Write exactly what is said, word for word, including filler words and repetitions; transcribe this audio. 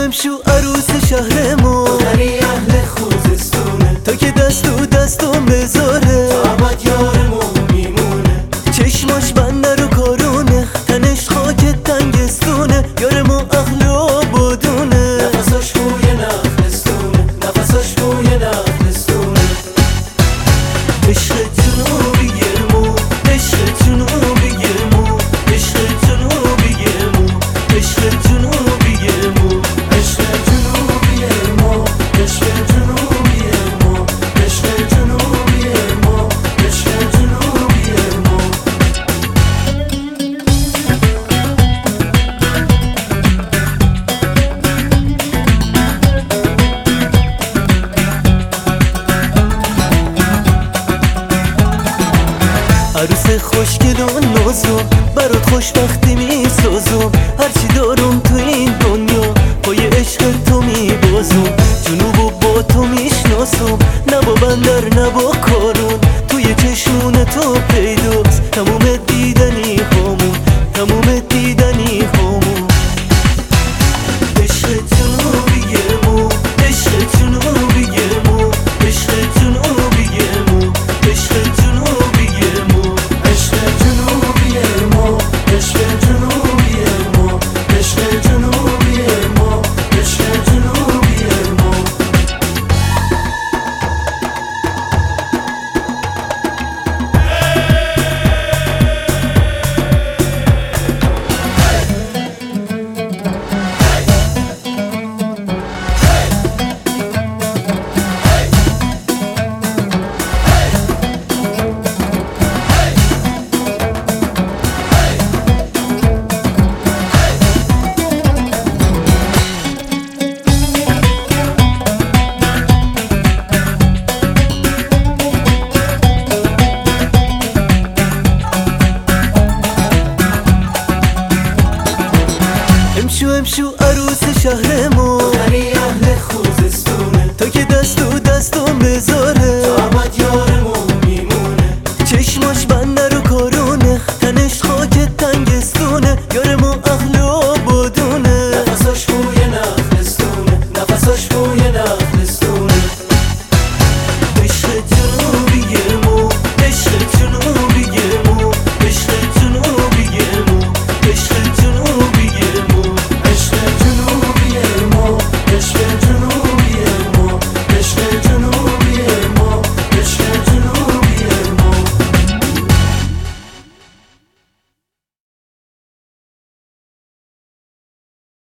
امشو عروس شهرمون داری اهل خوزستونه تا که دست تو دستم بذاره آباد یارمون میمونه چشماش بنده رو کارونه تنش خاک تنگستونه یارمون اهل آبادونه نفساش بوی نخلستونه نفساش بوی نخلستونه عشق جنوبیمون عشق جنوبیمون عشق جنوبیمون عشق جنوبیمون عشق جنوبی ما عشق جنوبی ما عشق جنوبی ما عشق جنوبی ما عروس خوشگل و نازم برات خوشبختی میسازم هرچی دارم تو این دنیا پای عشق تو میبازم جنوبو با تو میشناسم نه با بندر نه با کارون توی چشمون تو پیداست تموم دیدنی هامون تموم دیدنی هامون عشق جنوبیمون عشق جنوبیمون عشق جنوبیمون عشق جنوبیمون عشق جنوبی ما عشق جنوبی ما عشق جنوبی ما عشق جنوبی ما امشو امشو عروس شهرمون داری اهل خوزستونه تا که دست تو دستم بذاره